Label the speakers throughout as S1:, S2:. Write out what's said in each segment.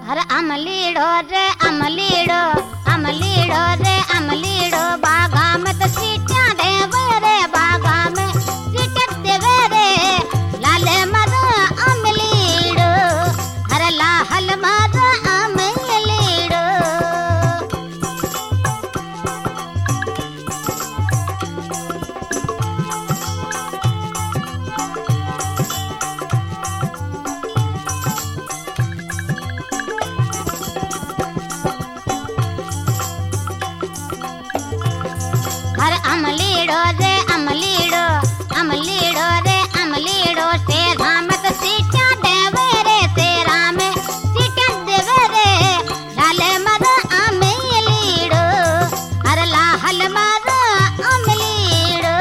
S1: अरे अमलीड़ो रे अमलीड़ो, अमलीड़ो रे अमलीड़ो, बागा में तो सीटियां देवे रे, बागा में सीटियां देवे रे, लाले मर अमलीड़ो, अरे लाहल मर अमलीड़ो। हर अमलीड़ो रे अमलीड़ो, अमलीड़ो रे अमलीड़ो, तेरा में तो सीटियां देवे रे, तेरा में सीटियां देवे रे, लाले मर अमलीड़ो, अरे लाहल मर अमलीड़ो।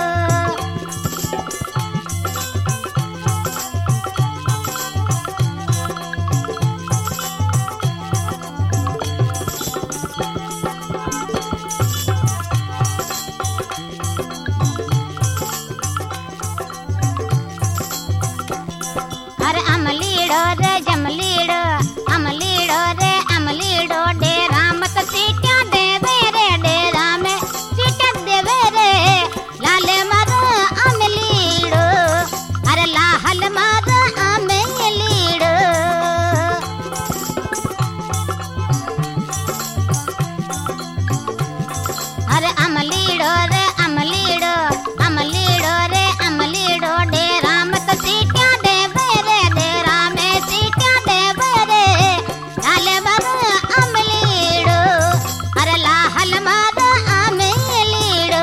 S1: अरे अमलीड़ो रे जमलीड़ो, अमलीड़ो रे अमलीड़ो, डेरा में तो सीटियां देवे रे, डेरा में सीटियां देवे रे, लाले मर अमलीड़ो, अरे लाहल मर अमलीड़ो। अरे अमलीड़ो रे अमलीड़ो, अमलीड़ो रे अमलीड़ो, डेरा में तो सीटियां देवे रे, डेरा में सीटियां देवे रे, लाले मर अमलीड़ो, अरे लाहल मर अमलीड़ो।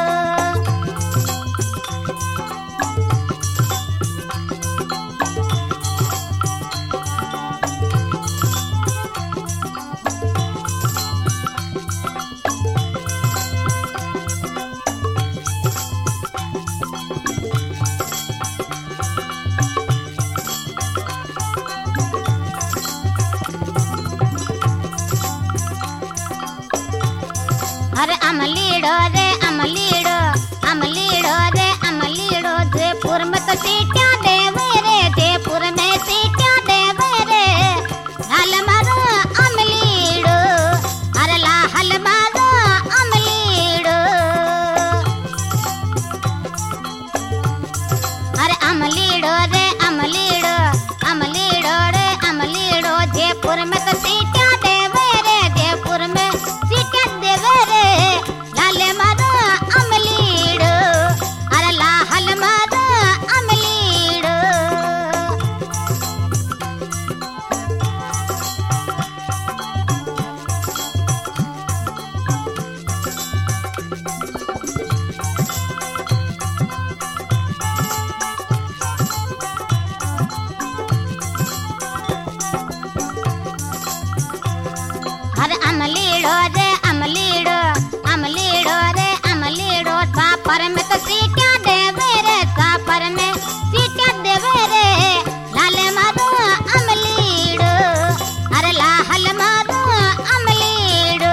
S1: अरे अमलीड़ो रे अमलीड़ो, अमलीड़ो रे अमलीड़ो, जयपुर में तो सीटियां देवे रे, जयपुर में सीटियां देवे रे, लाल मर अमलीड़ो, अरे लाहल मर अमलीड़ो। अरे अमलीड़ो रे अमलीड़ो, अमलीड़ो रे अमलीड़ो, जयपुर में तो सीटियां देवे रे, जयपुर में सीटियां देवे रे, लाले मर अमलीड़ो, अरे लाहल मर अमलीड़ो। अरे अमलीड़ो रे अमलीड़ो, अमलीड़ो रे अमलीड़ो, सापर में तो सीटियां देवे रे, सापर में सीटियां देवे रे, लाले मर अमलीड़ो, अरे लाहल मर अमलीड़ो।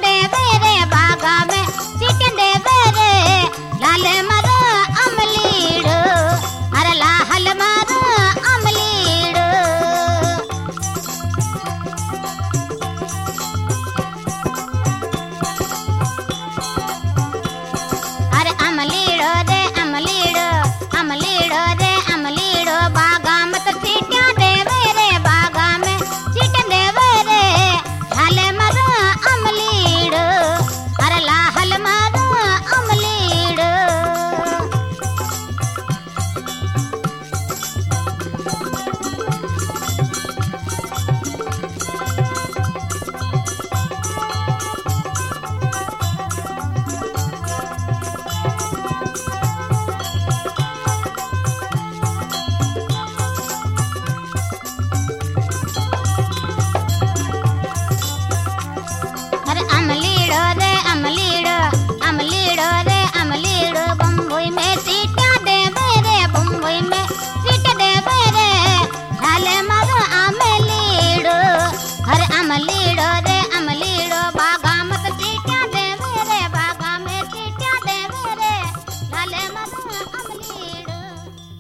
S1: देवे